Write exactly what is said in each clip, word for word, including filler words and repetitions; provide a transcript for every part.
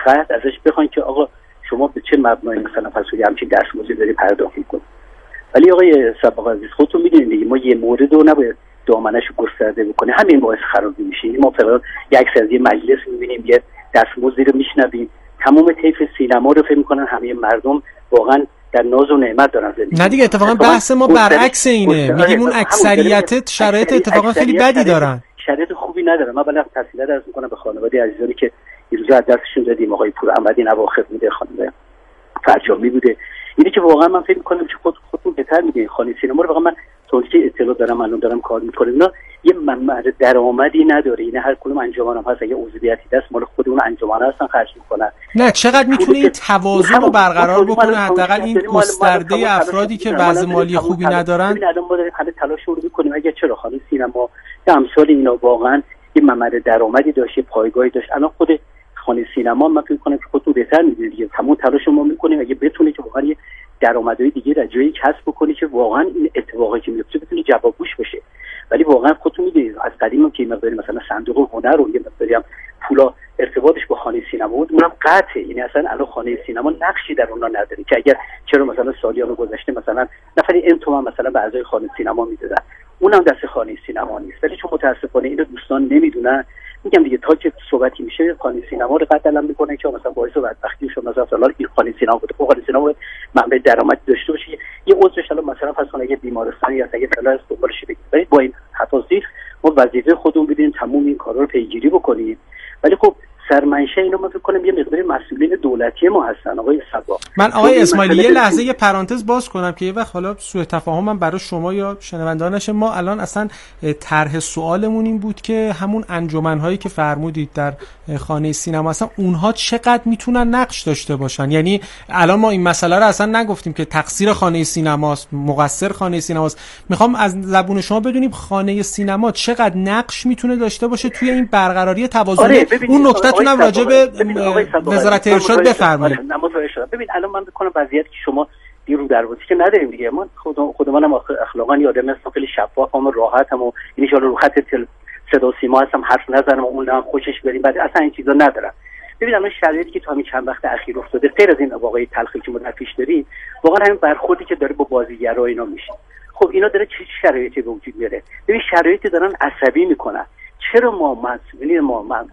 خط ازش بخواین که آقا شما به چه مبنایی مثلا فسوری همچین دستمزدی داری پرداخت می‌کنی. ولی آقای سباق عزیز خودتون میدونید دیگه ما یه مورد رو نباید دامنه‌شو گسترده بکنه، همین باعث خرابی میشه. ما فقط یک سری مجلس می‌بینیم یه دستمزدی رو میشنویم، تمام طیف سینما رو فکر می‌کنن همه مردم واقعا در ناز و نعمت دارن زندگی. نه دیگه، اتفاقا بحث ما برعکس اینه، میگیم اون اکثریت شرایط اتفاقا خیلی بدی دارن، شرایط خوبی ندارن. من بلکه تحصیلات عرض می‌کنم به خانواده عزیزانی که این روزا از دستشون دادیم، آقای پور احمدی اواخر بوده، خانم فرجامی بوده، اینی که واقعا من فکر می‌کنم که خود خودتون بهتر می‌دونید خانه سینما رو. واقعا من طوری که اطلاع دارم الان دارم کار می‌کنم، اینا یه منبع درآمدی نداره. این هر کدوم انجمن هم هست، اگه عضویتی دست مال خود اون انجمن هستن خرج می‌کنن. نه چقدر میتونه این توازن رو برقرار بکنه، حداقل این گسترده افرادی که وضع مالی خوبی ندارن. ببین الان ما داریم همه تلاش رو می‌کنیم اگه چرا خانه سینما یا امثال اینا واقعا یه منبع درآمدی داشت، پایگاهی داشت. الان خود خانه سینما من فکر کنم که خودتون بهتر می‌دونید دیگه، تمام تلاش ما می‌کنیم اگه بتونه که واقعا یه درآمدهای دیگه را جایی کسب بکنی که واقعا این اتفاقی که میفته بتونه جوابگوش بشه. ولی واقعا خودتون می‌دونید از قدیم که مقداری مثلا صندوق هنر رو یه مقداری هم پولا ارتباطش با خانه سینما بود، اونم قطعه. یعنی اصلا الان خانه سینما نقشی در اونها نداره که اگر چرا مثلا سالیان گذشته مثلا نفری این تومن مثلا به اعضای خانه سینما میدادن، اونم دست خانه سینما نیست. ولی چون متاسفانه اینو دوستان نمیدونن، میگم دیگه تا که صحبتی میشه خانه سینما رو قطعا میکنه که مثلا باعث بدبختی شما مثلا فلان این خانه سینما بود. خب خانه سینما منبع درآمد داشته باشه، یه عضوش الان مثلا فرض کنید اگه بیمارستانی یا اگه فلان استقبالش بگیره، ولی با این حفاظی ما وظیفه خودمون بدیم تمام این کارا رو پیگیری بکنیم. ولی خب سرمنشه اینو من فکر کنم یه مقدار مسئولین دولتی ما هستن. آقای صبا، من آقای اسماعیلی یه لحظه یه پرانتز باز کنم که یه وقت حالا سوء تفاهمم برای شما یا شنوندگان نشه. ما الان اصلا طرح سوالمون این بود که همون انجمن‌هایی که فرمودید در خانه سینما اصلا اونها چقدر میتونن نقش داشته باشن. یعنی الان ما این مسئله رو اصلا نگفتیم که تقصیر خانه سینماست، مقصر خانه سینماست. میخوام از زبون شما بدونیم خانه سینما چقدر نقش میتونه داشته باشه توی این برقراری توازن. آره، اون نکته تونم راجع به وزارت ارشاد بفرمایید. ببین الان من بکنم وضعیت که شما دیرو دروازی که نداریم دیگه. من خود خودمانم اخلاقا یادم هست خیلی شفافم و راحتم و ان شاء الله رو خط تل صدا و سیما هستم، حرف نزنم و اونم خوشش بریم، بعد اصلا این چیزا ندارم. ببین الان شرایطی که تا همین چند وقت اخیر افتاده، غیر از این واقعی تلخی که ما در پیش داریم، واقعا همین برخوردی که داره با بازیگرا اینا میشه. خب اینا داره چه شرایطی به وجود میاره؟ ببین شرایطی دارن عصبی میکنن. چرا ما مسئولین ما من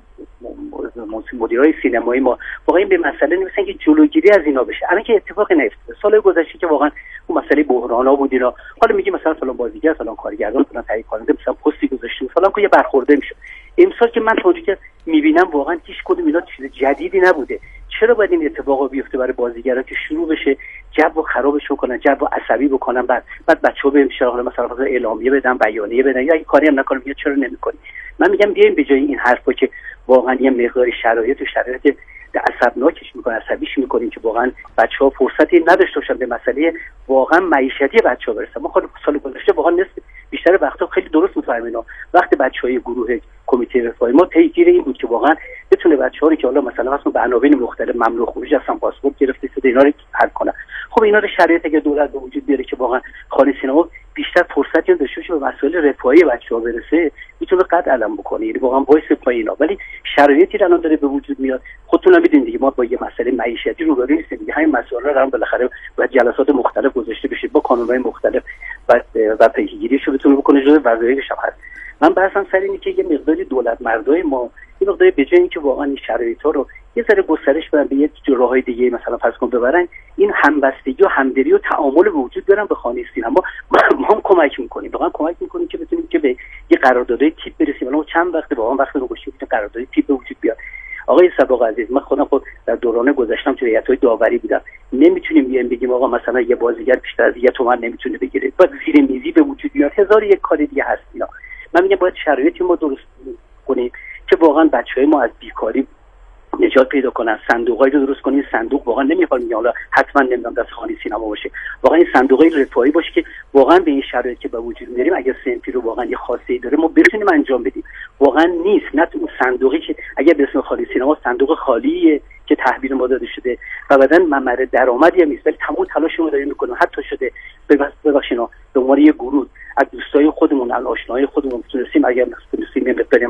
مدیرای سینمایی ما واقعا به مسئله نمیسن که جلوگیری از اینا بشه؟ الان که اتفاقی نیفتاده. سال گذشته که واقعا اون مسئله بحرانا بود اینا، حالا میگی مثلا فلان بازیگر فلان کارگردان فلان تهیه کننده مثلا پستی گذاشته فلان که یه برخورده میشه. امسال که من اونجوری که میبینم واقعا هیچ کدوم اینا چیز جدیدی نبوده. چرا باید این اتفاقا بیفته برای بازیگرا که شروع بشه جو خرابش بکنن، جو عصبی بکنن، بعد بعد بچه‌ها به حالا مثلا مثلا اعلامیه بدن، بیانیه بدن، یا اگه کاری هم نکنن میگه چرا نمی‌کنی؟ من میگم بیایم به جای این حرفا که واقعا یه مقدار شرایط و شرایط عصبناکش میکنه، عصبیش میکنیم که واقعا بچه‌ها فرصتی نداشته باشن به مسئله واقعا معیشتی بچه‌ها برسن. ما خود سال گذشته واقعا نصف بیشتر وقتا خیلی درست می‌فهمیم وقتی بچه‌های گروه کمیته رفاهی ما پیگیر این بود که واقعا بتونه بچه‌ها رو که حالا مثلا واسه به عناوین مختلف ممنوع خروج هستن پاسپورت گرفته شده اینا رو حل کنه. خب اینا رو شرایطی که دولت به وجود بیاره که واقعا خانه سینما بیشتر فرصتی داشته باشه به مسائل رفاهی بچه‌ها برسه، میتونه قد علم بکنه. یعنی واقعا وایس پایینا. ولی شرایطی الان داره به وجود میاد. خودتون هم می‌دونید دیگه ما با یه مسئله معیشتی روبرو نیستیم دیگه. همین مسائل رو هم بالاخره باید جلسات مختلف گذاشته بشه با قانون‌های مختلف و و پیگیریشو بتونه بکنه جزء وظایفش هست. من بحثم سر اینه که یه مقداری دولت مردای ما یه مقداری به جای اینکه واقعا این شرایطا رو یه ذره گسترش بدن به یه راههای دیگه مثلا فرض کن ببرن، این همبستگی و همدلی و تعامل به وجود بیارن به خانه سینما. ما هم کمک می‌کنیم، واقعا کمک می‌کنیم که بتونیم که به یه قراردادهای تیپ برسیم. الان چند وقت واقعا وقت رو گذاشتیم که قراردادهای تیپ به وجود بیاد. آقای سباق عزیز، من خودم خود در دوران گذشتم تو هیئت‌های داوری بودم. نمیتونیم بیایم بگیم آقا مثلا یه بازیگر بیشتر از یه تومن نمیتونه بگیره، باید زیر میزی به وجود بیاد. هزار یک کار دیگه هست اینا. من میگم باید شرایطی ما درست کنیم که واقعا بچهای ما از بیکاری نجات پیدا کنن، صندوقایی رو درست کنیم. صندوق واقعا نمیخوام میگم حالا حتما نمیدونم دست خانه سینما باشه، واقعا این صندوقای رفاهی باشه که واقعا به این شرایط که به وجود میاریم اگه سنفی رو واقعا یه خاصی داره ما بتونیم انجام بدیم. واقعا نیست، نه تو صندوقی که اگه به اسم خانه سینما صندوق خالیه که تحویل ما داده شده و بعداً منبع درآمدی هم نیست، ولی تمام تلاشمون رو داریم میکنیم. حتی شده ببخشید به عنوان یه گروه از دوستای خودمون، از آشناهای خودمون تونستیم اگه تونستیم مقداریم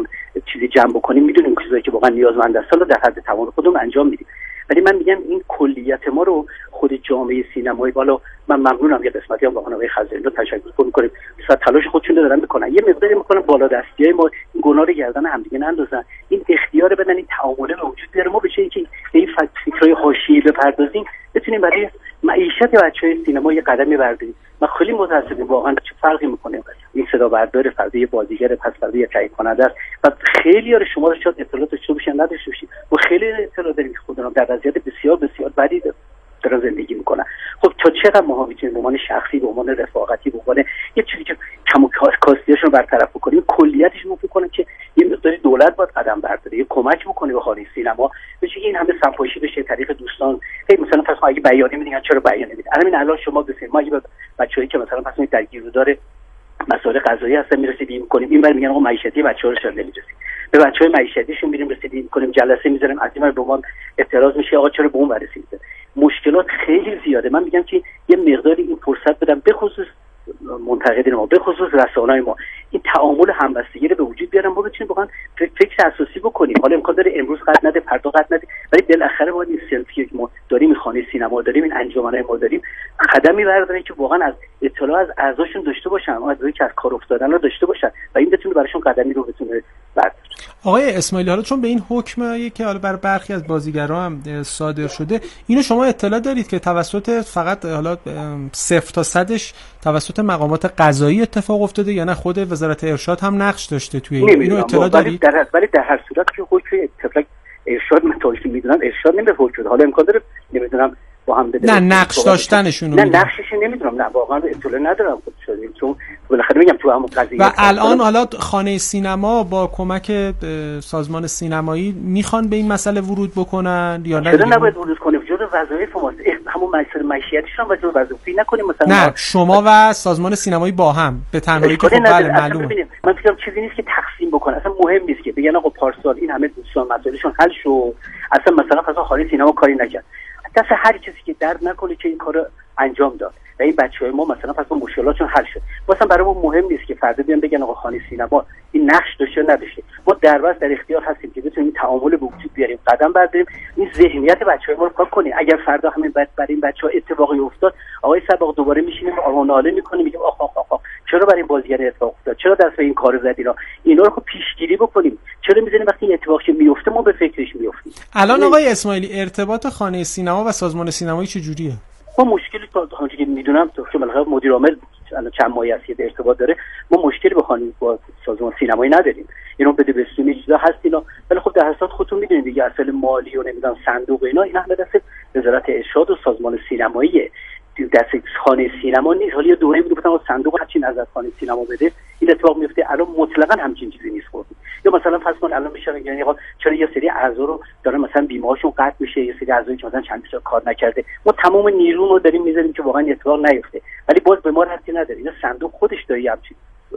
چیزی جمع بکنیم میدونیم چیزایی که واقعا نیازمند هستن رو در حد توان خودمون انجام میدیم. ولی من میگم این کلیت ما رو خود جامعه سینمایی، بالا من ممنونم یه قسمتی هم واقعا آقای خزائری رو تشکر می‌کنیم، مثلا تلاش خودشون رو دارن میکنن، یه مقداری میکنن بالا دستیای ما این گناه رو گردن همدیگه نندازن، این اختیار بدن، این تعامله به وجود بیاره، ما به چه اینکه به این فکرای حاشیه‌ای بپردازیم بتونیم برای معیشت بچهای سینما یه قدمی برداریم. من خیلی متأسفم واقعا چه فرقی میکنه این صدا بردار فرد یه بازیگر پس فرد یه تایید کننده است و خیلی ها شما رو شاید اطلاعات داشته باشین نداشته باشین و خیلی اطلاع داریم که خودمون در وضعیت بسیار بسیار بدی دارن زندگی میکنن. خب تا چقدر ما میتونیم به عنوان شخصی، به عنوان رفاقتی، به عنوان یه چیزی که کم و کاستیاشون برطرف بکنیم، کلیتش رو فکر کنم که یه مقداری دولت باید قدم برداره، یه کمک بکنه به خانه سینما بشه که این همه سمپاشی بشه طریق دوستان. خیلی مثلا پس ما اگه بیانیه میدین چرا بیانیه میدین؟ الان الان شما به سینما اگه بچه‌ای که مثلا پس در گیرودار مسائل غذایی هستن میرسیدیم می‌کنیم، این بر میگن آقا معیشتی بچه‌ها رو چرا نمی‌رسید؟ به بچه‌های معیشتیشون میریم رسیدیم می‌کنیم، جلسه می‌ذاریم، از این به ما اعتراض میشه آقا چرا به اون برسید؟ مشکلات خیلی زیاده. من میگم که یه مقداری این فرصت بدم به خصوص منتقدین ما، به خصوص رسانه‌های ما، این تعامل همبستگی رو به وجود بیارن، ما بتونیم واقعا فکر اساسی بکنیم. حالا امکان داره امروز قد نده، فردا قد نده، ولی بالاخره ما این سلفی که ما داریم، خانه سینما داریم، این انجمن‌های ما داریم، قدمی بردارن که واقعا از اطلاع از اعضاشون داشته باشن، اعضایی که از کار افتادن رو داشته باشن و این بتونه براشون قدمی رو بتونه برداره. آقای اسماعیلی، حالا چون به این حکمی که حالا بر برخی از بازیگرا هم صادر شده، اینو شما اطلاع دارید که توسط فقط حالا صفر تا صدش توسط مقامات قضایی اتفاق افتاده یا نه خود وزارت ارشاد هم نقش داشته توی این؟ اینو اطلاع دارید؟ در ولی در هر صورت که حکم اتفاق ارشاد من توش میدونم ارشاد نمیره حکم، حالا امکان داره نمیدونم با هم بده نه نقش داشتنشون نه نقشش نمیدونم، نه واقعا اطلاع ندارم خود شدیم، چون بالاخره میگم تو همون قضیه. و الان حالا خانه سینما با کمک سازمان سینمایی میخوان به این مسئله ورود بکنن یا نه؟ چرا نباید ورود کنیم؟ جزء وظایف ماست، همون مسئله معیشتیشون و جزء وظیفه‌ای نکنیم مثلا. نه شما و سازمان سینمایی با هم به تنهایی که خب بله معلومه. من فکر چیزی نیست که تقسیم بکنن، اصلا مهم نیست که بگن آقا پارسال این همه دوستان مسائلشون حل شو، اصلا مثلا مثلا خانه سینما کاری نکرد، دست هر کسی که درد نکنه که این کارو انجام داد و این بچهای ما مثلا پس اون مشکلاتشون حل شد. واسه برای ما مهم نیست که فردا بیان بگن آقا خانه سینما این نقش داشته نداشته. ما در واسه در اختیار هستیم که بتونیم تعامل به وجود بیاریم، قدم برداریم، این ذهنیت بچهای ما رو پاک کنیم. اگر فردا همین بعد برای این بچه‌ها اتفاقی افتاد، آقای سباق دوباره میشینیم آقا ناله میکنیم، میگیم آخ آخ آخ چرا برای این بازیگر اتفاق افتاد، چرا دست به این کار زدینا، اینا رو خب پیشگیری بکنیم. چرا میذاریم وقتی این اتفاق که میفته ما به فکرش میافتیم؟ الان آقای اسماعیلی ارتباط خانه سینما و سازمان سینمایی چه جوریه؟ ما مشکلی تا اونجا که میدونم تو که بالاخره مدیر عامل چند ماهی است که ارتباط داره، ما مشکلی با خانه با سازمان سینمایی نداریم. اینو بده بستونی چیزا هست اینا، ولی خب در حساب خودتون میدونید دیگه اصل مالی و نمیدونم صندوق اینا این همه دست وزارت ارشاد و سازمان سینماییه، دست خانه سینما نیست. حالا یه دوره بود گفتم صندوق هرچی نظر خانه سینما بده این اتفاق میفته، الان مطلقاً همچین چیزی نیست. خود یا مثلا فرض کن الان میشه یعنی چرا یه سری اعضا رو دارن مثلا بیمه‌هاشون قطع میشه، یه سری اعضایی که مثلا چند سال کار نکرده، ما تمام نیرو رو داریم میذاریم که واقعا اتفاق نیفته، ولی باز به ما ربطی نداره. این صندوق خودش داره همچین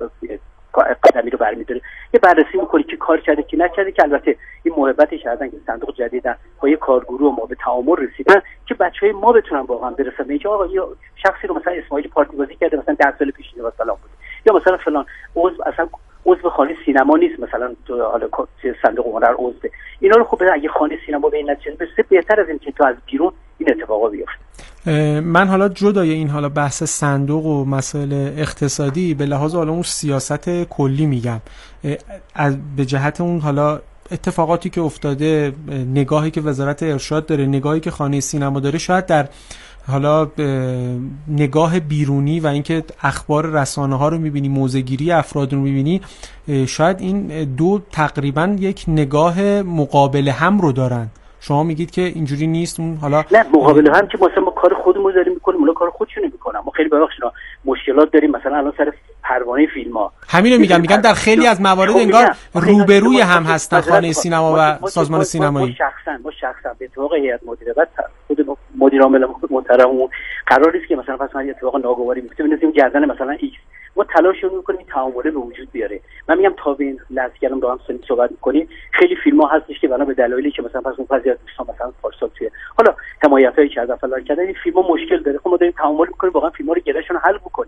قدمی رو برمی‌داره، یه بررسی می‌کنه که کار کرده که نکرده، که البته این محبتی کردن که صندوق جدیدن با یه کارگروه ما به تعامل رسیدن که بچهای ما بتونن واقعا برسن به اینکه آقا یه شخصی رو مثلا اسماعیلی پارتی بازی کرده مثلا ده سال پیش اینو مثلا بود، یا مثلا فلان عضو اصلا عضو خانه سینما نیست، مثلا تو حالا صندوق هنر عضو، اینا رو خب اگه خانه سینما به این نتیجه برسه بهتر از این که تو از بیرون این اتفاقا بیفته. من حالا جدای این حالا بحث صندوق و مسائل اقتصادی به لحاظ حالا اون سیاست کلی میگم، از به جهت اون حالا اتفاقاتی که افتاده، نگاهی که وزارت ارشاد داره، نگاهی که خانه سینما داره، شاید در حالا نگاه بیرونی و اینکه اخبار رسانه ها رو میبینی، موضع‌گیری افراد رو میبینی، شاید این دو تقریبا یک نگاه مقابل هم رو دارن. شما میگید که اینجوری نیست؟ اون حالا نه مقابل هم که مثلا ما کار خودمون داریم میکنیم، اونا کار خودشون میکنن. ما خیلی ببخشید مشکلات داریم، مثلا الان سر پروانه فیلم‌ها همینو میگم میگم در خیلی از موارد انگار روبروی هم هستن خانه سینما و سازمان سینمایی. ما شخصا ما شخصا به اتفاق هیئت مدیره و خود مدیر عامل محترممون قرار است که مثلا پس من اتفاق ناگواری میفته بنویسیم گردن مثلا ایکس، ما تلاش رو میکنیم تعامله به وجود بیاره. من میگم تا به این لحظه که الان با هم صحبت میکنیم خیلی فیلم ها هستش که بنا به دلایلی که مثلا پس اون بعضی از دوستان مثلا پارسال توی حالا حمایتایی که از فلان کردن این فیلم ها مشکل داره، خب ما داریم تعامل میکنیم واقعا فیلم ها رو گرهشون حل بکنیم.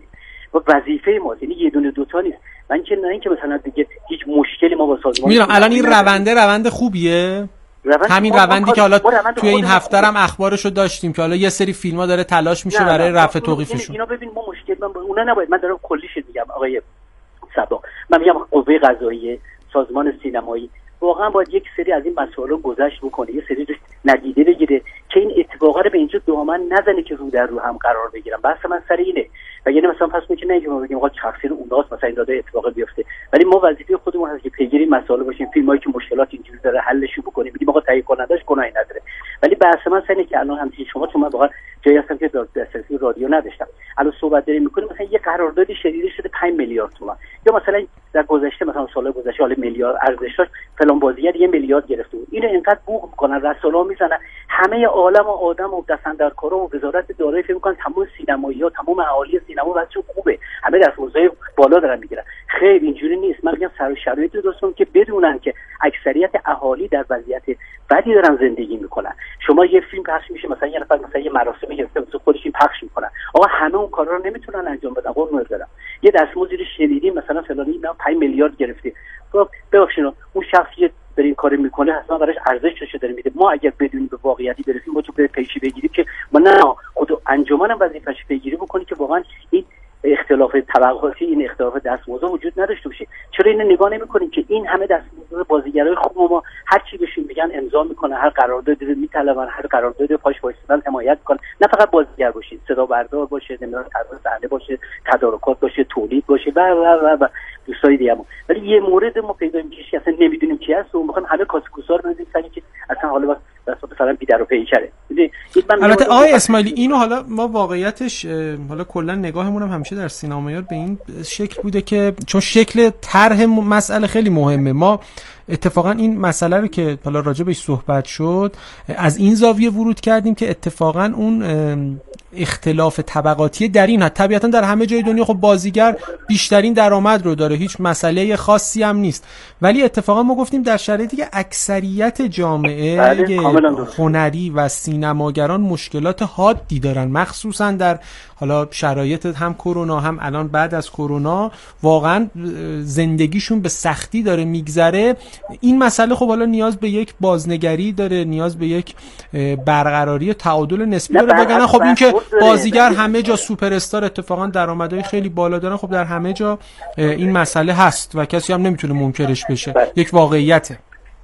و وظیفه ما، یعنی یه دونه دوتا نیست. من که نه اینکه مثلا دیگه هیچ مشکلی ما با سازمان میدونم الان این رونده روند خوبیه، روند همین روندی که حالا توی این هفته هم اخبارشو داشتیم که حالا یه سری فیلم‌ها داره تلاش میشه برای رفع توقیفشون. اینا ببین ما مشکل من با اونا نباید، من دارم کلیش میگم آقای صبا، من میگم قوه قضاییه، سازمان سینمایی واقعا باید یک سری از این مسائل رو گذشت بکنه، یه سری ندیده بگیره که این اتفاقا رو به اینجا دامن نزنه که رو در رو هم قرار بگیرن. بحث من سر اینه. و یعنی مثلا پس میگه نه که ما بگیم آقا تقصیر اوناست مثلا این داده اتفاق بیفته، ولی ما وظیفه خودمون هست که پیگیری مسائل باشیم، فیلمایی که مشکلات اینجوری داره حلش بکنیم، بگیم آقا تهیه کنندش گناهی نداره. ولی بحث من سر اینه که الان همین شما چون من واقعا جایی هستم که دسترسی رادیو نداشتم، الان صحبت داریم میکنیم مثلا یه قراردادی شدیده شده پنج میلیارد تومان، یا مثلا در گذشته مثلا سال گذشته حالا میلیارد ارزشش فلان بازیگر یه میلیارد گرفته بود، اینو اینقدر بوق میکنن رسولا میزنن، همه عالم و آدم و دستاندرکارا و وزارت دارایی فکر میکنن تمام سینمایی‌ها تمام اهالی سینما واسه خوبه، همه دستمزدهای بالا دارن میگیرن. خیر اینجوری نیست. من میگم سر و شرایطی درستون که بدونن که اکثریت اهالی در وضعیت بدی دارن زندگی میکنن. شما یه فیلم پخش میشه مثلا یه نفر مثلا یه مراسمی گرفته مثلا خودش این پخش میکنن، آقا همه اون کارا رو نمیتونن انجام بدن. قربون دارم یه دستمزدی شدیدی مثلا فلانی اینا پنج میلیارد گرفته، خب ببخشید اون شخصی داره این کارو میکنه حتما براش ارزشش داره میده. ما اگر بدونیم به واقعیتی برسیم ما تو به پیشی بگیریم که ما نه خود انجمن وظیفه‌اش پیگیری بکنه که واقعا این اختلاف طبقاتی این اختلاف دستمزد وجود نداشته باشه. چرا اینو نگاه نمی‌کنیم که این همه دستمزد بازیگرای خوب ما هر چی بهشون میگن امضا میکنن، هر قراردادی رو میطلبن، هر قرارداد پاش وایسادن حمایت کنن، نه فقط بازیگر باشید، صدا بردار باشه، نمیدونم طراح صحنه باشه، تدارکات باشه، تولید باشه و و و دوستای دیگه. ولی یه مورد ما پیدا می‌کنیم که اصلا نمیدونیم چی هست و می‌خوایم همه کاسکوسا رو بزنیم سری که اصلا حالا بس مثلا بی‌در و پیکره. البته آقای اسماعیلی اینو حالا ما واقعیتش حالا کلا نگاهمون هم همیشه در سینمایار به این شکل بوده که چون شکل طرح مسئله خیلی مهمه، ما اتفاقا این مسئله رو که حالا راجع بهش صحبت شد از این زاویه ورود کردیم که اتفاقا اون اختلاف طبقاتی در این حد طبیعتا در همه جای دنیا خب بازیگر بیشترین درآمد رو داره، هیچ مسئله خاصی هم نیست، ولی اتفاقا ما گفتیم در شرایطی که اکثریت جامعه هنری و سینماگران مشکلات حادی دارن، مخصوصا در حالا شرایط هم کرونا هم الان بعد از کرونا واقعا زندگیشون به سختی داره میگذره، این مسئله خب حالا نیاز به یک بازنگری داره، نیاز به یک برقراری تعادل نسبی داره. بگن خب این که بازیگر همه جا سوپر استار اتفاقا درآمدهای خیلی بالا دارن، خب در همه جا این مسئله هست و کسی هم نمیتونه منکرش بشه، یک واقعیته.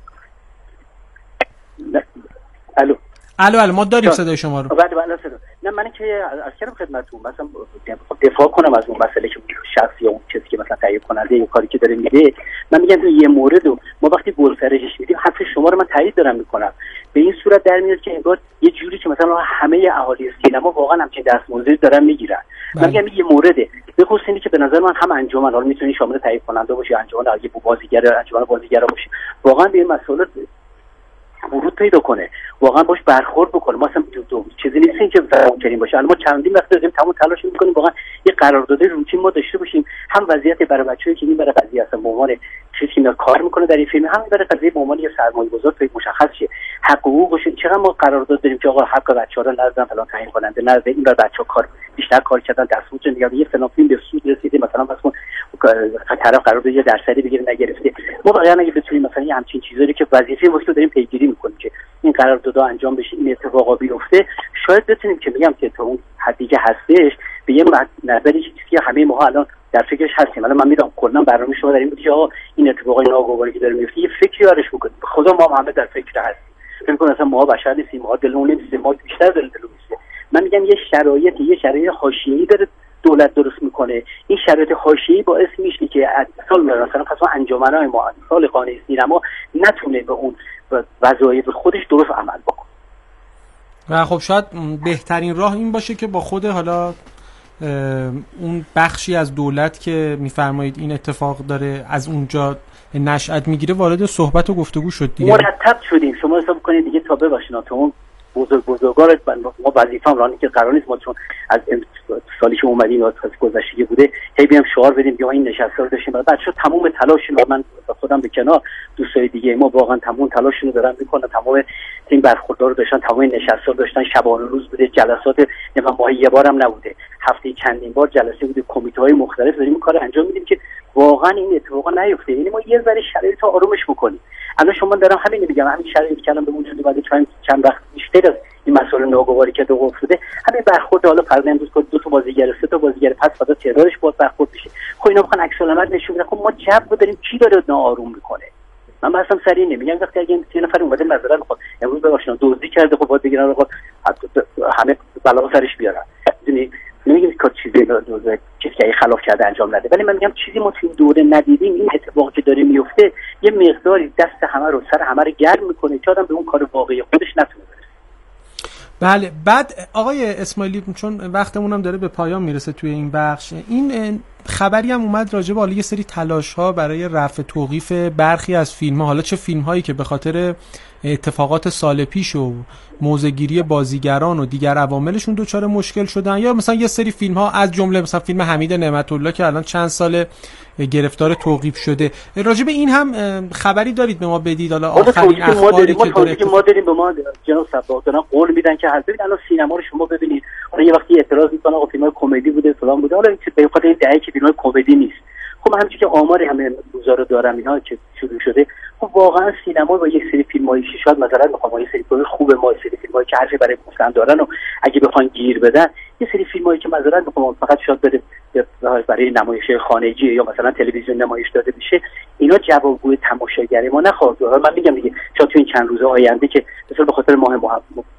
الو الو الو ما داریم صدای شما رو. بله بله صدا. نه من که از کردم خدمتتون مثلا دفاع کنم از اون مسئله که شخصی اون کسی که مثلا تایید کننده یه کاری که داره میده، من میگم تو یه مورد و ما وقتی گسترشش میدیم حرف شما رو من تایید دارم میکنم، به این صورت در میاد که انگار یه جوری که مثلا همه اهالی سینما واقعا همچین دستمزدی دارن میگیرن. من میگم یه مورده به خصوص اینی که به نظر من هم انجمن حالا میتونی شامل تایید کننده باشه، انجمن اگه بازیگر انجمن بازیگرا باشه، واقعا به این مسئله ورود پیدا کنه، واقعا باش برخورد بکنه. ما اصلا دو چیزی نیستیم که فراموشیم باشه. الان ما چندین وقت داریم تمام تلاش میکنیم واقعا یه قرارداد روتین ما داشته باشیم، هم وضعیت برای بچه‌ای که این برای قضیه اصلا به عنوان چیزی که کار میکنه در این فیلم، هم برای قضیه به عنوان یه سرمایه‌گذار توی مشخص شه حق حقوقش چقدر ما قرارداد داریم که آقا حق بچه‌ها رو نذارن فلان تعیین کننده نذارن، این برای بچه‌ها کار بیشتر کار کردن دستمزد نگه یه فلان فیلم به سود رسیده مثلا مثلا طرف قرارداد یه درصدی بگیره نگرفته. ما واقعا اگه بتونیم مثلا یه همچین چیزایی که وظیفه ما رو داریم پیگیری میکنیم که این قراردادها انجام بشه، این اتفاقا بیفته، شاید بتونیم که میگم که تا اون حدی که هستش به یه نظری که همه ما الان در فکرش هستیم. الان من میدونم کلا برنامه شما در این بود که آقا این اتفاقای ناگواری که داره میفته یه فکری برش بکنید. خدا ما همه در فکر هستیم، فکر کنم مثلا ما بشر نیستیم، ما دلمون نمیشه، ما بیشتر دل دلمون میشه. من میگم یه شرایطی یه شرایط حاشیه‌ای داره دولت درست میکنه، این شرایط حاشیه‌ای باعث میشه که سال مثلا مثلا انجمنای ما سال خانه سینما نتونه به اون وظایف خودش درست عمل بکنه. و خب شاید بهترین راه این باشه که با خود حالا اون بخشی از دولت که میفرمایید این اتفاق داره از اونجا نشأت میگیره وارد صحبت و گفتگو شد دیگه. مرتب شدیم. شما حساب کنید دیگه تا بباشین تا اون بزرگ بزرگار ما وظیفه‌ام رانی که قرار نیست ما چون از سالی که اومدیم از گذشته بوده هی بیام شعار بدیم بیا این نشسته رو داشتیم بچه‌ها تمام تلاششون رو من خودم به کنار دوستای دیگه ما واقعا تمام تلاششون رو دارن میکنن، تمام تیم برخوردار رو داشتن، تمام نشسته رو داشتن، شبانه روز بوده، جلسات نمیدونم ماهی یه بارم نبوده، هفته چندین بار جلسه بوده، کمیته‌های مختلف داریم کار انجام میدیم که واقعا این اتفاقا نیفته. یعنی ما یه ذره شرایط آرومش بکنیم. الان شما دارم همین میگم، همین شرایطی که الان به وجود اومده چند چند وقت بیشتر از این مسئله ناگواری که دو افتاده، همین برخورد حالا فرض امروز که دو تا بازیگر سه تا بازیگر پس فردا تعدادش باز برخورد بشه، خب اینا میخوان عکس العمل نشون بدن. خب ما جو داریم، کی داره ناآروم میکنه؟ من مثلا سریع نمیگم وقتی اگه این نفر اومده معذرت میخواد امروز به آشنا دزدی کرده، خب باید بگیرن آقا همه بلا سرش بیارن. میدونی نمیگم که چیزی دوزه چیزی که خلاف کرده انجام نده، ولی من میگم چیزی ما تو این دوره ندیدیم. این اتفاقی که داره میفته یه مقداری دست همه رو سر همه رو گرم میکنه که آدم به اون کار واقعی خودش نتونه برسه. بله. بعد آقای اسماعیلی، چون وقتمون هم داره به پایان میرسه توی این بخش، این خبری هم اومد راجع به حالا یه سری تلاش ها برای رفع توقیف برخی از فیلم ها، حالا چه فیلم هایی که به خاطر اتفاقات سال پیش و موضع‌گیری بازیگران و دیگر عواملشون دچار مشکل شدن، یا مثلا یه سری فیلم ها از جمله مثلا فیلم حمید نعمت الله که الان چند سال گرفتار توقیف شده. راجع به این هم خبری دارید به ما بدید؟ حالا آخرین اخباری که داره که ما داریم به ما جناب سباق دارن قول میدن که حالا ببین الان سینما رو شما ببینید، حالا یه وقتی اعتراض میکنن آقا فیلم کمدی بوده فلان بوده، حالا به خاطر این دعایی که فیلم کمدی نیست. خب همونجوری که آمار همه روزا رو دارم اینا که شروع شده، خب واقعا سینما با یک سری فیلمایی که شاید مثلا بخوام یه سری فیلم خوبه، ما سری فیلمایی که حرفی برای گفتن دارن و اگه بخوان گیر بدن، یه سری فیلمایی که مثلا بخوام فقط شاید بده برای نمایش خانگی یا مثلا تلویزیون نمایش داده بشه، اینا جوابگوی تماشاگر ما نخواهد بود. من میگم دیگه شاید تو این چند روز آینده که مثلا به خاطر ماه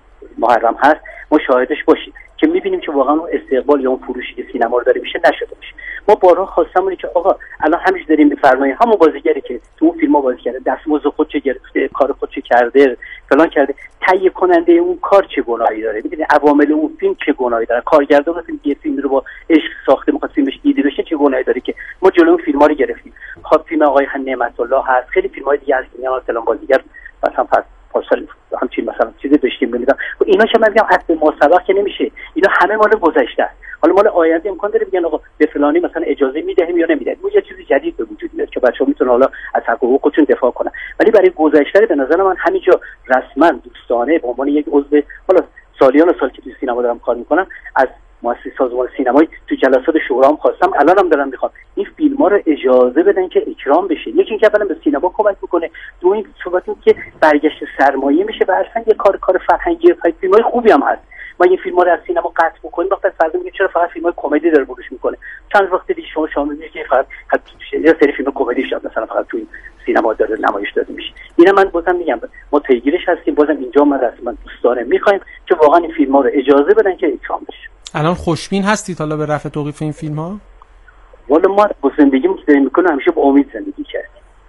محرم هست ما شاهدش باشیم که میبینیم که واقعا اون استقبال یا اون فروشی که سینما رو داره میشه نشده باشه. ما بارها خواستمونه که آقا الان همیشه داریم میفرماییم همون بازیگری که تو اون فیلم‌ها بازی کرده دستمزد خودش گرفته، کار خودش کرده، فلان کرده، تهیه کننده اون کار چه گناهی داره؟ ببینید عوامل اون فیلم چه گناهی داره؟ کارگردان فیلم یه فیلم رو با عشق ساخته میخواد فیلمش دیده بشه، چه گناهی داره که ما جلوی اون فیلم‌ها رو گرفتیم؟ خب فیلم آقای نعمت الله هست، خیلی فیلم‌های دیگه هست که مثلا بازیگر مثلا پس پارسال همچین مثلا چیزی داشتیم می‌بینم و اینا که من میگم اصل ما سبق که نمیشه، اینا همه مال گذشته است. حالا مال آینده امکان داره بگن آقا به فلانی مثلا اجازه میدهیم یا نمیدهیم، ما یه چیزی جدید به وجود میاد که بچه‌ها میتونن حالا از حق و حقوقشون دفاع کنن، ولی برای گذشته به نظر من همینجا رسما دوستانه به عنوان یک عضو حالا سالیان سال که تو سینما دارم کار میکنم، از مؤسسه سازمان سینمایی تو جلسات شورا هم خواستم، الانم دارم میخوام این فیلم‌ها رو اجازه بدن که اکرام بشه. یکی اینکه اولا به سینما کمک میکنه، دو این صحبت این که برگشت سرمایه میشه و اصلا یه کار کار فرهنگی، فیلم‌های خوبی هم هست. ما این فیلم‌ها رو از سینما قطع بکنیم وقتی فرض میگه چرا فقط فیلم‌های کمدی داره بروش میکنه، چند وقت دیگه شما شامل میشه که فقط یه سری فیلم کمدی شد مثلا فقط تو این سینما داره نمایش داده میشه. اینا من بازم میگم ما پیگیرش هستیم، بازم اینجا من رسما دوستانه میخوایم که واقعا این فیلم‌ها رو اجازه بدن که اکرام بشه. الان خوشبین هستید حالا به رفع توقیف این فیلم‌ها؟ والا ما با زندگیمون که داریم میکنیم همیشه با امید زندگی کردیم.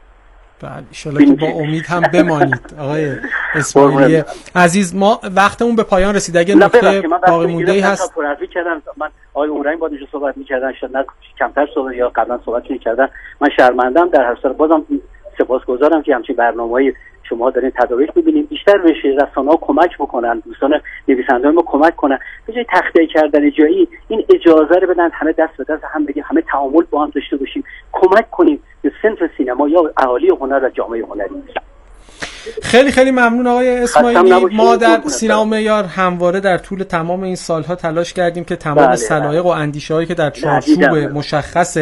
بله ان شاءالله که با امید هم بمانید. آقای اسماعیلی عزیز، ما وقتمون به پایان رسید. اگه نکته باقی مونده هست پرحرفی کردم. من آقای اورنگ با اینجا صحبت می‌کردن، شاید نه کمتر صحبت یا قبلا صحبت می‌کردن، من شرمنده‌ام. در هر صورت بازم سپاسگزارم که همچین برنامه‌های شما دارین تدارک می‌بینیم، بیشتر بشه، رسانه‌ها کمک بکنن، دوستان نویسنده ما کمک کنن، به جای تخته کردن جایی این اجازه رو بدن همه دست به دست هم بگیم، همه تعامل با هم داشته باشیم، کمک کنیم به صنف سینما یا اهالی هنر و جامعه هنری. خیلی خیلی ممنون آقای اسماعیلی. ما در سینما معیار همواره در طول تمام این سالها تلاش کردیم که تمام سلایق و اندیشه‌هایی که در چارچوب مشخص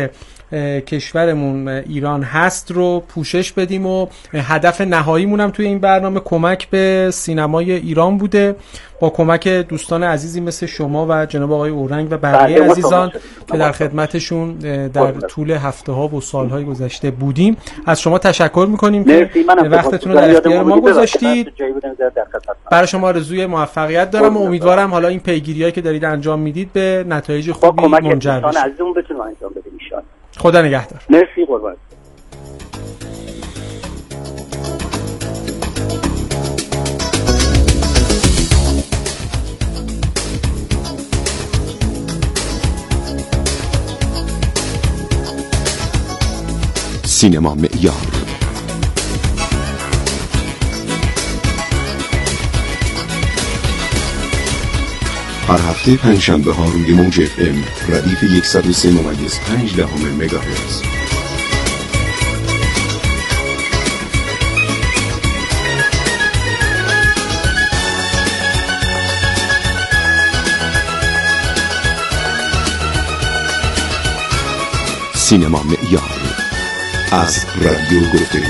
کشورمون ایران هست رو پوشش بدیم و هدف نهاییمون هم توی این برنامه کمک به سینمای ایران بوده، با کمک دوستان عزیزی مثل شما و جناب آقای اورنگ و بقیه عزیزان که در خدمتشون در طول هفته ها و سالهای گذشته بودیم. از شما تشکر میکنیم که وقتتون رو در اختیار ما گذاشتید. برای شما آرزوی موفقیت دارم و امیدوارم حالا این پیگیریایی که دارید انجام میدید به نتایج خوبی منجر بشه. خدا نگهدار. مرسی قربان. سینما معیار هر هفته پنجشنبه ها روی موج اف ام ردیف صد و سه ممیز پنج دهم مگاهرتز. سینما معیار از رادیو گفتگو.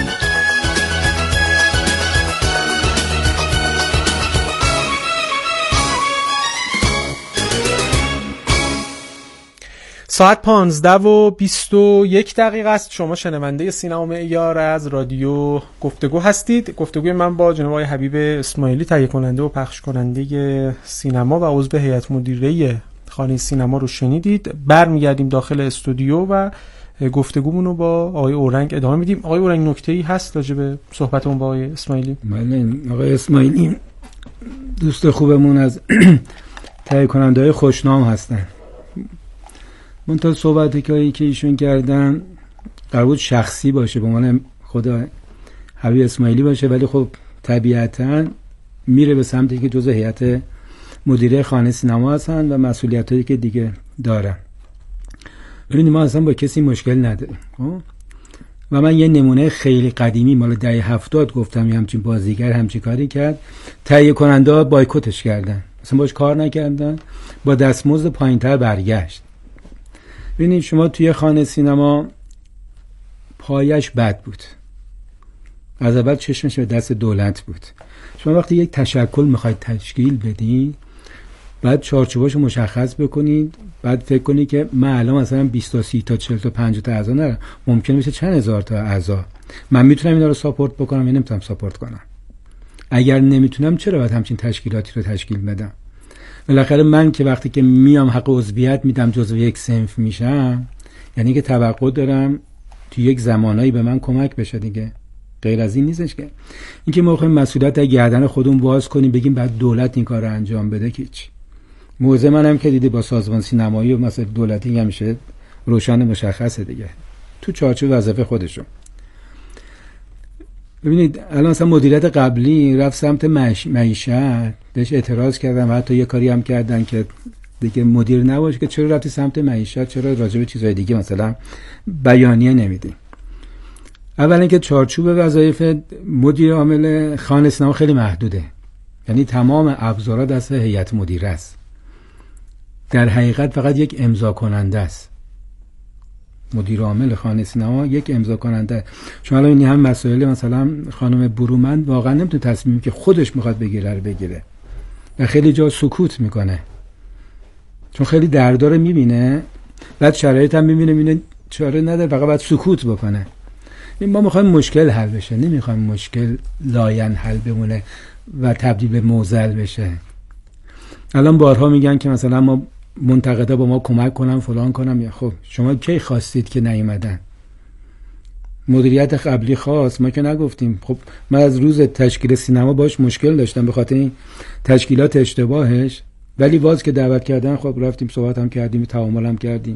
ساعت پانزده و بیست و یک دقیقه است. شما شنونده سینما معیار از رادیو گفتگو هستید. گفتگوی من با جناب آقای حبیب اسماعیلی، تهیه کننده و پخش کننده سینما و عضو هیئت مدیره خانه سینما رو شنیدید. برمیگردیم داخل استودیو و گفتگومون رو با آقای اورنگ ادامه میدیم. آقای اورنگ، نکته‌ای هست راجع به صحبتمون با آقای اسماعیلی؟ بله، آقای اسماعیلی دوست خوبمون از تهیه کننده‌های خوشنام هستن. من تا صحبتی که ایشون کردن قرار بود شخصی باشه، به عنوان خود حبیب اسماعیلی باشه، ولی خب طبیعتاً میره به سمتی که جزء هیئت مدیره خانه سینما هستن و مسئولیتایی که دیگه دارن. ببینید، ما اصلا با کسی مشکل نداریم و من یه نمونه خیلی قدیمی مال دهه هفتاد گفتم، یه همچین بازیگر همچین کاری کرد، تهیه کننده ها بایکوتش کردن، اصلا باش کار نکردن، با دستمزد پایینتر برگشت. ببینید، شما توی خانه سینما پایش بد بود، از اول چشمش به دست دولت بود. شما وقتی یک تشکل میخواید تشکیل بدید، بعد چارچوباشو مشخص بکنید، بعد فکر کنید که من الان مثلا بیست تا سی تا چهل تا پنجاه تا اعضا ندارم، ممکنه بشه چند هزار تا اعضا. من میتونم اینا رو ساپورت بکنم یا نمیتونم ساپورت کنم؟ اگر نمیتونم چرا باید همچین تشکیلاتی رو تشکیل بدم؟ بالاخره من که وقتی که میام حق عضویت میدم جزو یک صنف میشم، یعنی که توقع دارم تو یک زمانایی به من کمک بشه دیگه. غیر از این نیستش که اینکه ما بخوایم مسئولیت از گردن خودمون باز کنیم بگیم بعد دولت این کارو انجام بده که هیچ. موضوع منم که دیدی با سازمان سینمایی و مثلا دولتی همیشه روشن مشخصه دیگه، تو چارچوب وظیفه خودشون. ببینید الان مثلا مدیریت قبلی رفت سمت معیشت، بهش اعتراض کردم، حتی یه کاری هم کردن که دیگه مدیر نباشه که چرا رفتی سمت معیشت، چرا راجع به چیزهای دیگه مثلا بیانیه نمیدی. اولا که چارچوب وظایف مدیر عامل خانه سینما خیلی محدوده، یعنی تمام ابزارها دست هیئت مدیره است، در حقیقت فقط یک امضا کننده است. مدیر عامل خانه سینما یک امضا کننده. شما الان این هم مسائل مثلا خانم برومند واقعا نمیتونه تصمیمی که خودش میخواد بگیره رو بگیره و خیلی جا سکوت میکنه، چون خیلی درداره میبینه، بعد شرایط هم میبینه میبینه چاره نداره، فقط باید سکوت بکنه. ما میخوایم مشکل حل بشه، نمیخوایم مشکل لاین حل بمونه و تبدیل به معضل بشه. الان بارها میگن که مثلا ما منتقدا با ما کمک کنن فلان کنم، یا خب شما کی خواستید که نیومدن؟ مدیریت قبلی خواست، ما که نگفتیم. خب من از روز تشکیل سینما باش مشکل داشتم به خاطر این تشکیلات اشتباهش، ولی باز که دعوت کردن خب رفتیم صحبت هم کردیم، تعامل هم کردیم.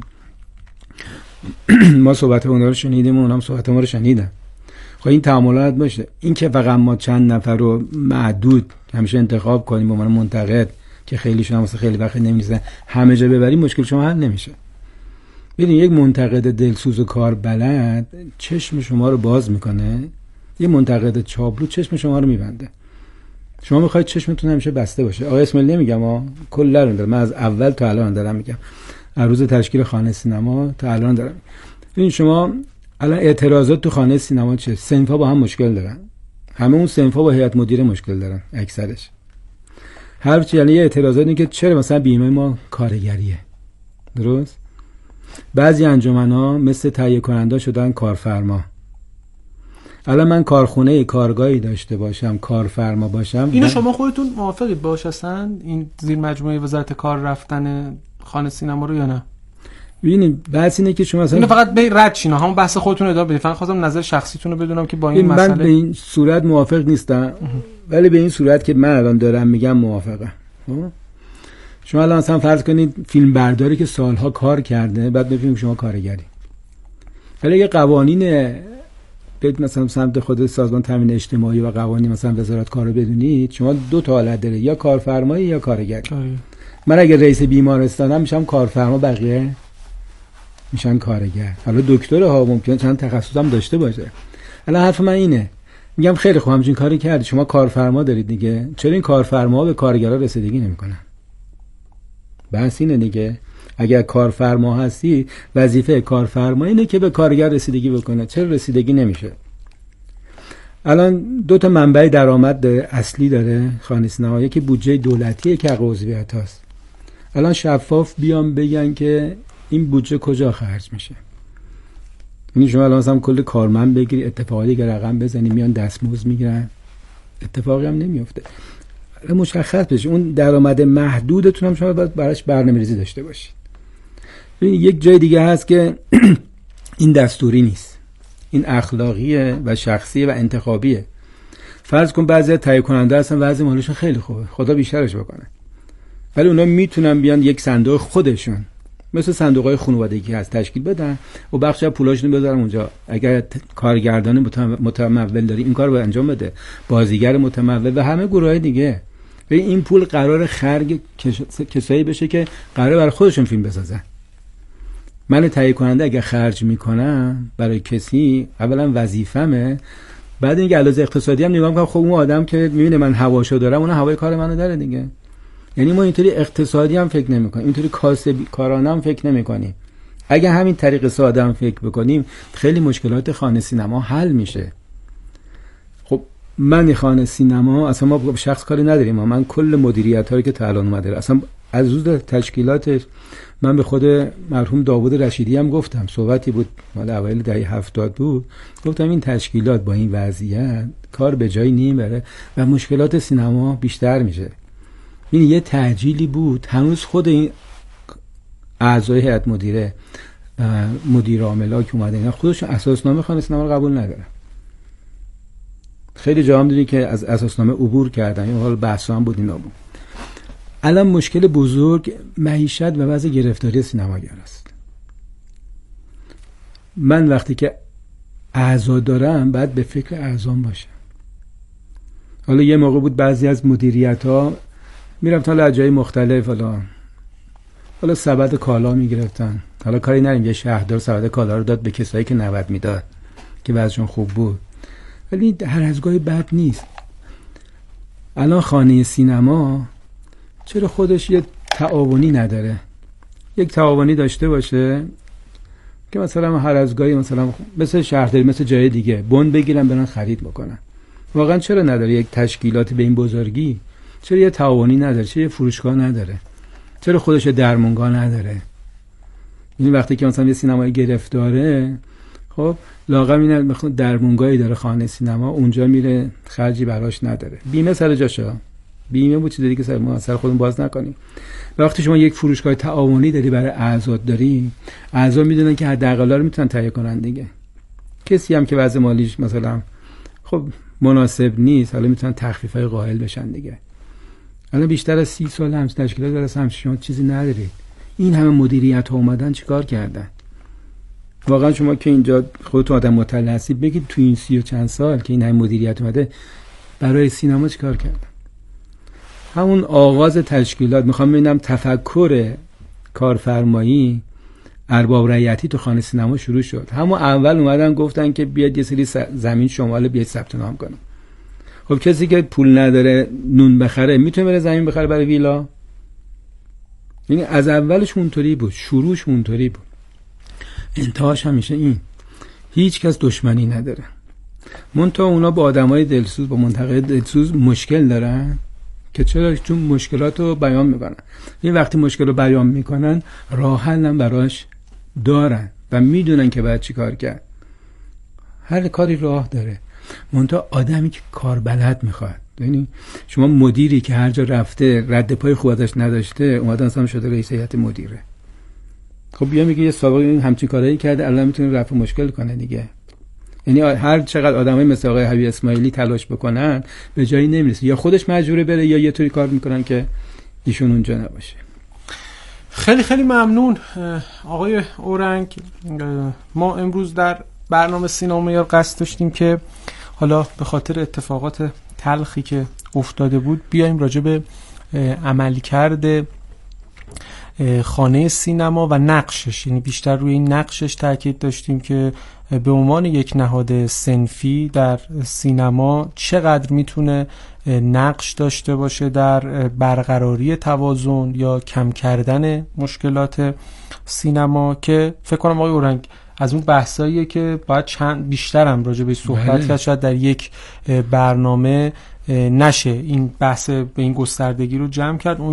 ما صحبت اونها رو شنیدیم و اونها هم صحبت ما رو شنیدن. خب این تعاملات باشه. این که فقط ما چند نفر رو معدود همیشه انتخاب کنیم به عنوان منتقد که خیلی شما مثلا خیلی وقت نمی‌ذارن همه جا ببریم، مشکل شما حل نمیشه. ببین یک منتقد دلسوز و کار بلد چشم شما رو باز میکنه، یه منتقد چابلو چشم شما رو میبنده. شما میخواید چشمتون همیشه بسته باشه. آقای اسماعیلی نمیگم ها، کلا رو دارم، من از اول تا الان دارم میگم، از روز تشکیل خانه سینما تا الان دارم. ببین شما الان اعتراضات تو خانه سینما چه؟ صنفا با هم مشکل دارن، همه اون صنفا با هیئت مدیره مشکل دارن اکثرش. هر چی یعنی اعتراضاتی که چرا مثلا بیمه ما کارگریه، درست؟ بعضی انجمن‌ها مثل تهیه کننده شدن کارفرما. الان من کارخونه کارگاهی داشته باشم، کارفرما باشم، اینو شما خودتون موافقید باش اصلا این زیر مجموعه وزارت کار رفتن خانه سینما رو یا نه؟ ببینید بحث اینه که شما اصلا اینو فقط به رد شین، همون بحث خودتون ادامه بدید. فقط خواستم نظر شخصیتون رو بدونم که با این مسئله. من به این صورت موافق نیستم، ولی به این صورت که من الان دارم میگم موافقم. شما الان مثلا فرض کنید فیلم برداری که سالها کار کرده، بعد ببینیم شما کارگری. ولی یه قوانین بیت مثلا سمت خود سازمان تامین اجتماعی و قوانین مثلا وزارت کار رو بدونید، شما دو تا حالت داره، یا کارفرمایی یا کارگری. من اگه رئیس بیمارستانم میشم کارفرما، بقیه میشن کارگر. حالا دکتر ها ممکنه چند تخصصم داشته باشه. الان حرف من اینه، میگم خیلی خوب همچین کاری کردی، شما کارفرما دارید دیگه، چرا این کارفرما به کارگرا رسیدگی نمیکنن؟ بحث اینه دیگه. اگر کارفرما هستی وظیفه کارفرما اینه که به کارگر رسیدگی بکنه. چرا رسیدگی نمیشه؟ الان دو تا منبع درآمد اصلی داره خانه سینما، یکی بودجه دولتیه که عضویت هاست. الان شفاف بیان بگن که این بودجه کجا خرج میشه. یعنی شما الان مثلا کل کارمند بگیری اتفاقی دیگه رقم بزنی میان دستمزد میگیرن، اتفاقی هم نمیفته. مشخص بشه اون درآمد محدودتون هم شما باید براش برنامه‌ریزی داشته باشید. ببین یک جای دیگه هست که این دستوری نیست، این اخلاقیه و شخصیه و انتخابیه. فرض کن بعضی تهیه کننده هستن وضع مالشون خیلی خوبه، خدا بیشترش بکنه، ولی اونا میتونن بیان یک صندوق خودشون مثل صندوق‌های خانوادگی هست تشکیل بدن و بخش از پولاشون بذارن اونجا. اگر کارگردان متمول داری این کارو باید انجام بده، بازیگر متمول و همه گروهای دیگه. و این پول قرار خرج کسایی بشه که قرار برای خودشون فیلم بسازن. من تهیه کننده اگه خرج میکنم برای کسی، اولا وظیفمه، بعد اینکه علاوه اقتصادی هم نگاه میکنم، خب اون آدم که میبینه من هواشو دارم اون هوای کار منو داره دیگه. یعنی ما اینطوری اقتصادی هم فکر نمی‌کنیم، اینطوری کاسبی کارانه هم فکر نمی‌کنیم. اگه همین طریق ساده هم فکر بکنیم خیلی مشکلات خانه سینما حل میشه. خب من خانه سینما اصلا ما با شخص کاری نداریم، من کل مدیریت‌هایی که تا الان اومده اصلا از روز تشکیلاتش من به خود مرحوم داوود رشیدی هم گفتم، صحبتی بود مال اوایل دهه هفتاد بود، گفتم این تشکیلات با این وضعیت کار به جایی نمیبره و مشکلات سینما بیشتر میشه. این یه تعجیلی بود، هنوز خود این اعضای هیئت مدیره مدیر عاملا که اومدن اینا خودشون اساسنامه خانه سینما رو قبول ندارن. خیلی جا هم دیدی که از اساسنامه عبور کردن، این حال بحث هم بود اینا بود. الان مشکل بزرگ معیشت و وضع گرفتاری سینماگر است. من وقتی که اعضا دارم بعد به فکر اعضام باشم. حالا یه موقع بود بعضی از مدیریت‌ها میرم تا جای مختلف، حالا حالا سبد کالا میگرفتن، حالا کاری نریم یه شهردار سبد کالا رو داد به کسایی که نود میداد که وضعشون خوب بود، ولی هر از گاهی بد نیست. الان خانه سینما چرا خودش یه تعاونی نداره؟ یک تعاونی داشته باشه که مثلا هر از گاهی مثلا مثل شهرداری مثل جای دیگه بند بگیرن برن خرید بکنن. واقعا چرا نداره یک تشکیلاتی به این بزرگی؟ چرا یه تعاونی نداره؟ چرا یه فروشگاه نداره؟ چرا خودش درمونگاه نداره؟ این وقتی که مثلا یه سینمای گرفتاره، خب لااقل اینه مثلا درمونگاهی داره خانه سینما، اونجا میره خرجی براش نداره. بیمه سر جاشه، بیمه بود چیز دیگه سر ما سر خودمون باز نکنیم. وقتی شما یک فروشگاه تعاونی داری برای اعضا داری، اعضا میدونن که حداقل رو میتونن تهیه کنن دیگه. کسی هم که وضع مالیش مثلا خب مناسب نیست، حالا میتونن تخفیفای قائل بشن دیگه. الان بیشتر از سی سال همس تشکیلات درست هم شما چیزی ندارید. این همه مدیریت ها اومدن چیکار کردن؟ واقعا شما که اینجا خودتون آدم مطلع هستید بگید تو این سی و چند سال که این همه مدیریت اومده برای سینما چیکار کردن؟ همون آغاز تشکیلات میخوام ببینم تفکر کارفرمایی ارباب رعیتی تو خانه سینما شروع شد. همون اول اومدن گفتن که بیاد یه سری زمین شمال بیاد ثبت نام کنه. خب کسی که پول نداره نون بخره میتونه بره زمین بخره برای ویلا؟ یعنی از اولش اونطوری بود، شروعش اونطوری بود، انتهاش همیشه این. هیچ کس دشمنی نداره، منتها اونا با آدمای دلسوز با منطقه دلسوز مشکل دارن که چرا؟ چون مشکلات رو بیان میکنن. این وقتی مشکل رو بیان میکنن راه حل هم براش دارن و میدونن که باید چی کار کرد. هر کاری راه داره، منتها آدمی که کار بلد میخواد. یعنی شما مدیری که هر جا رفته رد پای خوب ازش نداشته اومده اصلا شده رئیس هیئت مدیره، خب بیا میگه یه سابقه همچین کارایی کرده الان میتونه رفع مشکل کنه دیگه. یعنی هر چقدر آدمای مثل آقای حبیب اسماعیلی تلاش بکنن به جایی نمیرسه، یا خودش مجبوره بره یا یه طوری کار میکنن که ایشون اونجا نباشه. خیلی خیلی ممنون آقای اورنگ. ما امروز در برنامه سینما معیار قصد داشتیم که حالا به خاطر اتفاقات تلخی که افتاده بود بیایم راجع به عملکرد خانه سینما و نقشش، یعنی بیشتر روی این نقشش تاکید داشتیم که به عنوان یک نهاد صنفی در سینما چقدر میتونه نقش داشته باشه در برقراری توازن یا کم کردن مشکلات سینما، که فکر کنم آقای اورنگ از اون بحثاییه که باید چند بیشتر هم راجع به صحبت کرد، شاید در یک برنامه نشه این بحث به این گستردگی رو جمع کرد.